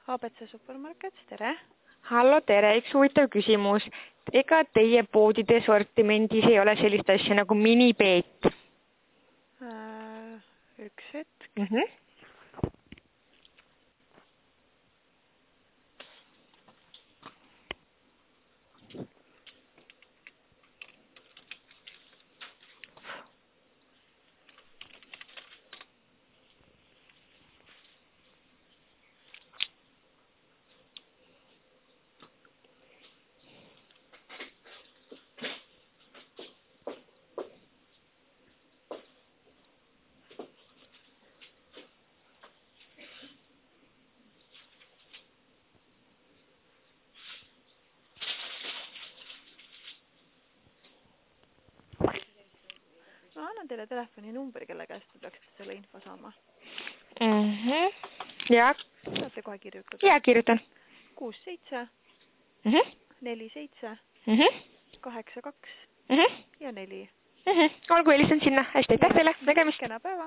ABC Supermarket, tere! Hallo, tere! Üks huvitav küsimus. Ega teie poodide sortimendis ei ole sellist asja nagu minipeet? Üks hetk. Ma annan teile telefoni numbri, kelle käest te peaksite selle info saama. Ja. Saate kohe kirjutada? Ja, kirjutan. 67 47 82 ja 4. Olgu, helistan sinna. Hästi, aitäh teile. Nägemist. Kena päeva.